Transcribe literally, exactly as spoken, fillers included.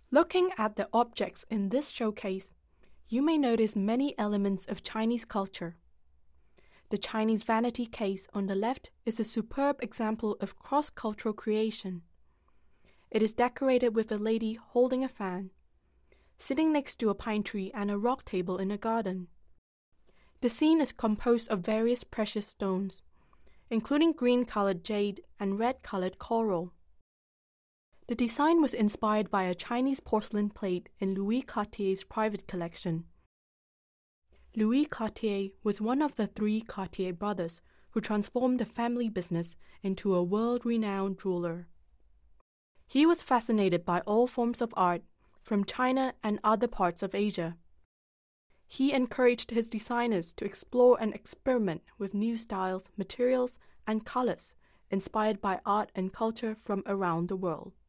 Looking at the objects in this showcase, you may notice many elements of Chinese culture. The Chinese vanity case on the left is a superb example of cross-cultural creation. It is decorated with a lady holding a fan, sitting next to a pine tree and a rock table in a garden. The scene is composed of various precious stones, including green-colored jade and red-colored coral. The design was inspired by a Chinese porcelain plate in Louis Cartier's private collection. Louis Cartier was one of the three Cartier brothers who transformed the family business into a world-renowned jeweler. He was fascinated by all forms of art from China and other parts of Asia. He encouraged his designers to explore and experiment with new styles, materials, and colors inspired by art and culture from around the world.